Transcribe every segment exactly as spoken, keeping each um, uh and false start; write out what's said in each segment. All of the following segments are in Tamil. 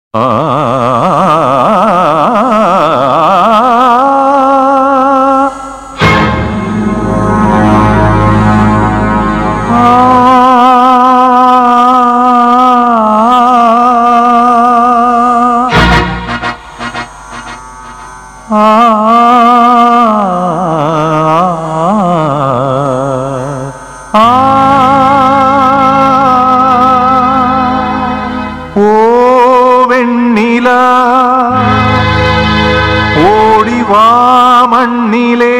ஆ ஓடிவா மண்ணிலே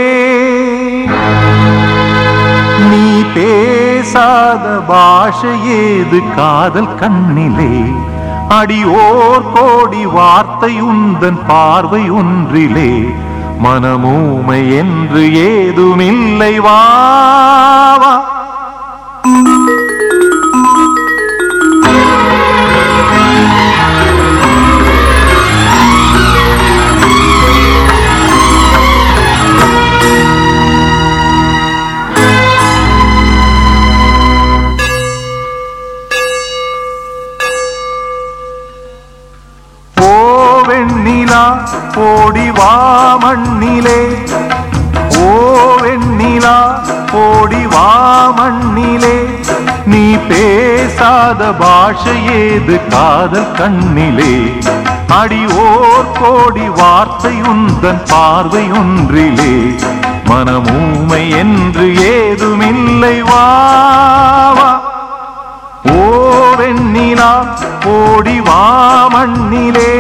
நீ பேசாத பாஷை ஏது காதல் கண்ணிலே அடியோர் கோடி வார்த்தை உந்தன் பார்வை ஒன்றிலே மனமூமை என்று ஏதுமில்லை வா ஓடிவா மண்ணிலே ஓ வெண்ணிலா ஓடிவா மண்ணிலே நீ பேசாத பாஷை ஏது காதல் கண்ணிலே அடியோர் கோடி வார்த்தை உந்தன் பார்வை ஒன்றிலே மனமூமை என்று ஏதுமில்லை வா ஓ வெண்ணிலா ஓடிவா மண்ணிலே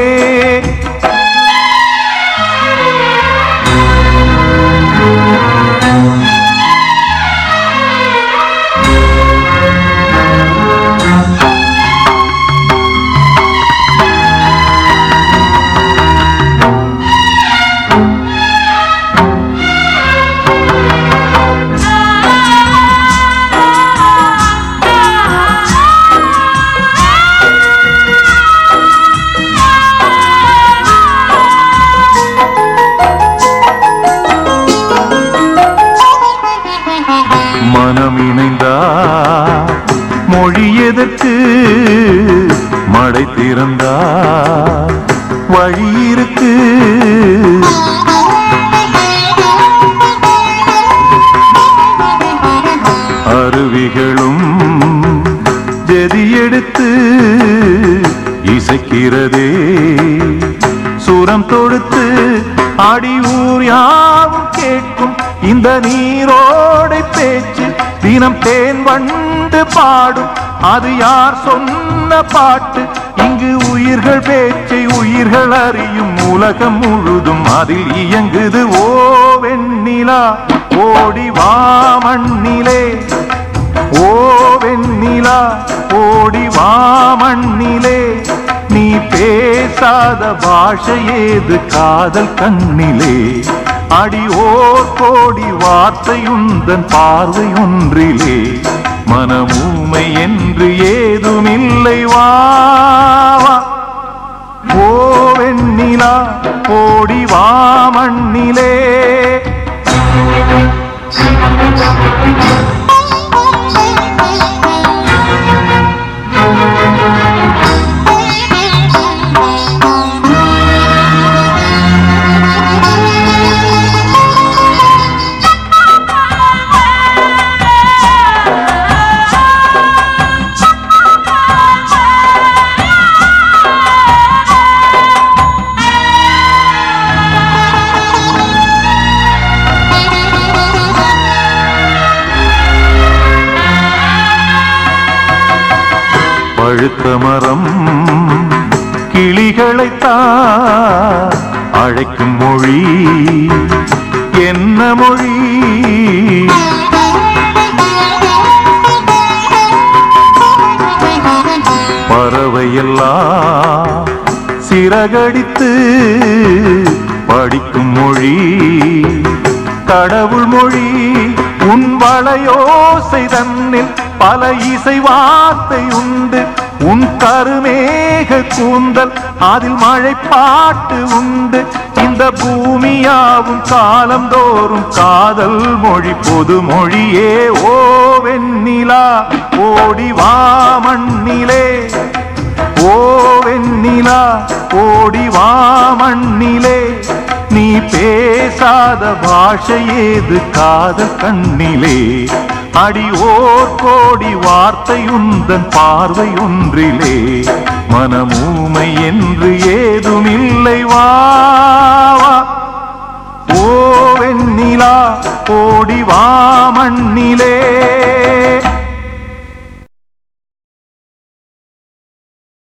மனம் இணைந்தா மொழி எதற்கு மடை திறந்தா வழி இருக்கு அருவிகளும் ஜெதி எடுத்து இசைக்கிறதே சுரம் தொடுத்து அடி ஊர் யாவும் கேட்கும் இந்த நீரோடை பேச்சு தினம் தேன் வண்டு பாடும் அது யார் சொன்ன பாட்டு இங்கு உயிர்கள் பேச்சை உயிர்கள் அறியும் உலகம் முழுதும் அதில் இயங்குது ஓ வெண்ணிலா ஓடிவா மண்ணிலே ஓ வெண்ணிலா ஓடிவா மண்ணிலே நீ பேசாத பாஷை ஏது காதல் கண்ணிலே அடியோர் கோடி வார்த்தை உந்தன் பார்வை ஒன்றிலே மனமூமை என்று ஏதுமில்லை வா ஓ வெண்ணிலா ஓடிவா மண்ணிலே பழுத்த மரம் கிளிகளைத்தான் அழைக்கும் மொழி என்ன மொழி பறவையெல்லாம் சிறகடித்து படிக்கும் மொழி கடவுள் மொழி உன் வளையோசை தன்னில் பல இசை வார்த்தை உண்டு உன் கருமேக கூந்தல் அதில் மழை பாட்டு உண்டு இந்த பூமியாவும் காலந்தோறும் காதல் மொழி பொது மொழியே ஓ வெண்ணிலா ஓடிவா மண்ணிலே ஓ வெண்ணிலா ஓடி வா மண்ணிலே, நீ பேசாத பாஷை ஏது காதல் கண்ணிலே. அடி ஓர் கோடி வார்த்தை உந்தன் பார்வை ஒன்றிலே, மனமூமை என்று ஏதுமில்லை வா. ஓ வெண்ணிலா ஓடி வா மண்ணிலே.